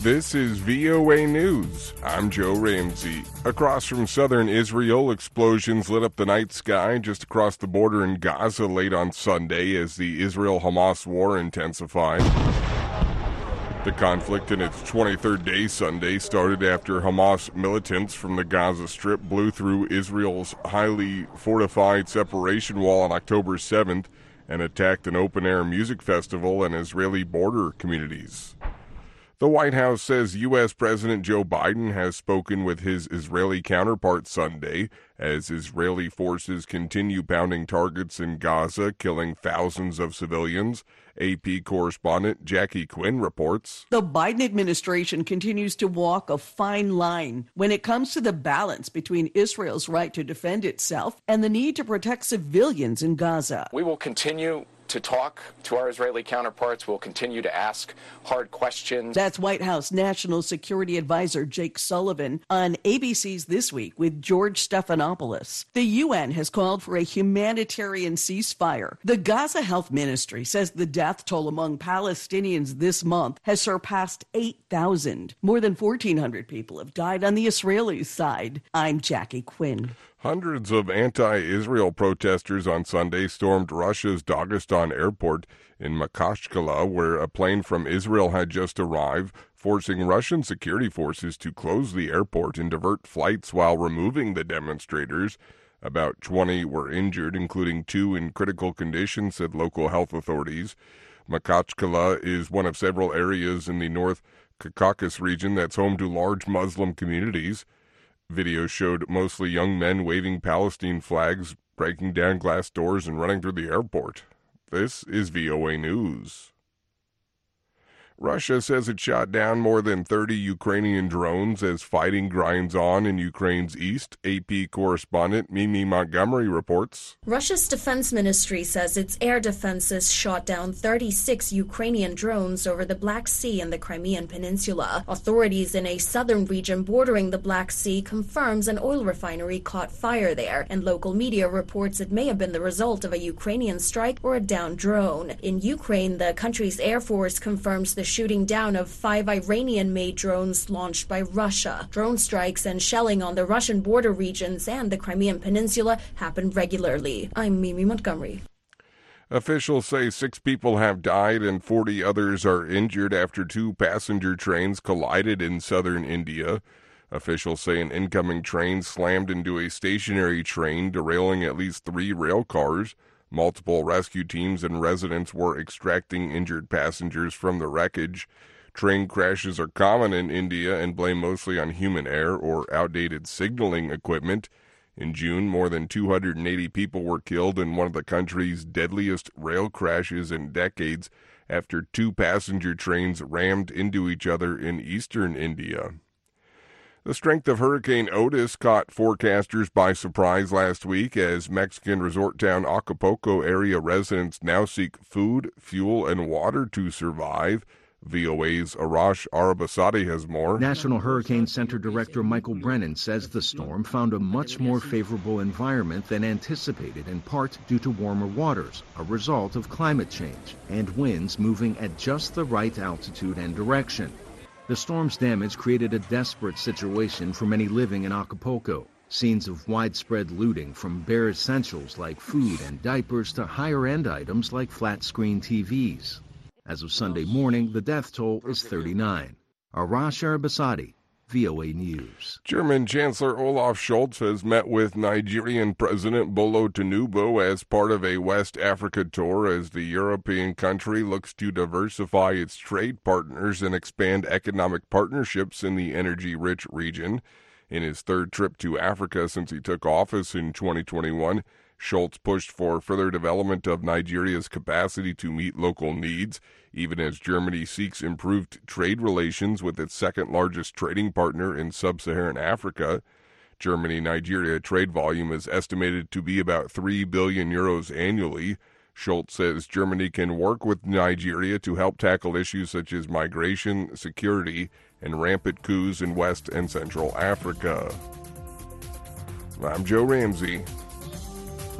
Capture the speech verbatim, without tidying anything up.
This is V O A News. I'm Joe Ramsey. Across from southern Israel, explosions lit up the night sky just across the border in Gaza late on Sunday as the Israel-Hamas war intensified. The conflict in its twenty-third day Sunday started after Hamas militants from the Gaza Strip blew through Israel's highly fortified separation wall on October seventh and attacked an open-air music festival and Israeli border communities. The White House says U S. President Joe Biden has spoken with his Israeli counterpart Sunday as Israeli forces continue pounding targets in Gaza, killing thousands of civilians. A P correspondent Jackie Quinn reports. The Biden administration continues to walk a fine line when it comes to the balance between Israel's right to defend itself and the need to protect civilians in Gaza. We will continue to talk to our Israeli counterparts. We'll continue to ask hard questions. That's White House National Security Advisor Jake Sullivan on A B C's This Week with George Stephanopoulos. The U N has called for a humanitarian ceasefire. The Gaza Health Ministry says the death toll among Palestinians this month has surpassed eight thousand. More than fourteen hundred people have died on the Israeli side. I'm Jackie Quinn. Hundreds of anti-Israel protesters on Sunday stormed Russia's Dagestan airport in Makhachkala, where a plane from Israel had just arrived, forcing Russian security forces to close the airport and divert flights while removing the demonstrators. About twenty were injured, including two in critical condition, said local health authorities. Makhachkala is one of several areas in the North Caucasus region that's home to large Muslim communities. Video showed mostly young men waving Palestine flags, breaking down glass doors, and running through the airport. This is V O A News. Russia says it shot down more than thirty Ukrainian drones as fighting grinds on in Ukraine's east. A P correspondent Mimi Montgomery reports. Russia's defense ministry says its air defenses shot down thirty-six Ukrainian drones over the Black Sea and the Crimean Peninsula. Authorities in a southern region bordering the Black Sea confirms an oil refinery caught fire there, and local media reports it may have been the result of a Ukrainian strike or a downed drone. In Ukraine, the country's air force confirms the shooting down of five Iranian-made drones launched by Russia. Drone strikes and shelling on the Russian border regions and the Crimean Peninsula happen regularly. I'm Mimi Montgomery. Officials say six people have died and forty others are injured after two passenger trains collided in southern India. Officials say an incoming train slammed into a stationary train, derailing at least three rail cars. Multiple rescue teams and residents were extracting injured passengers from the wreckage. Train crashes are common in India and blame mostly on human error or outdated signaling equipment. In June, more than two hundred eighty people were killed in one of the country's deadliest rail crashes in decades after two passenger trains rammed into each other in eastern India. The strength of Hurricane Otis caught forecasters by surprise last week as Mexican resort town Acapulco area residents now seek food, fuel, and water to survive. V O A's Arash Arabasadi has more. National Hurricane Center Director Michael Brennan says the storm found a much more favorable environment than anticipated, in part due to warmer waters, a result of climate change, and winds moving at just the right altitude and direction. The storm's damage created a desperate situation for many living in Acapulco. Scenes of widespread looting, from bare essentials like food and diapers to higher-end items like flat-screen T Vs. As of Sunday morning, the death toll is thirty-nine. Arash Arabasadi, V O A News. German Chancellor Olaf Scholz has met with Nigerian President Bola Tinubu as part of a West Africa tour as the European country looks to diversify its trade partners and expand economic partnerships in the energy-rich region. In his third trip to Africa since he took office in twenty twenty-one, Scholz pushed for further development of Nigeria's capacity to meet local needs, even as Germany seeks improved trade relations with its second-largest trading partner in sub-Saharan Africa. Germany-Nigeria trade volume is estimated to be about three billion euros annually. Scholz says Germany can work with Nigeria to help tackle issues such as migration, security, and rampant coups in West and Central Africa. I'm Joe Ramsey.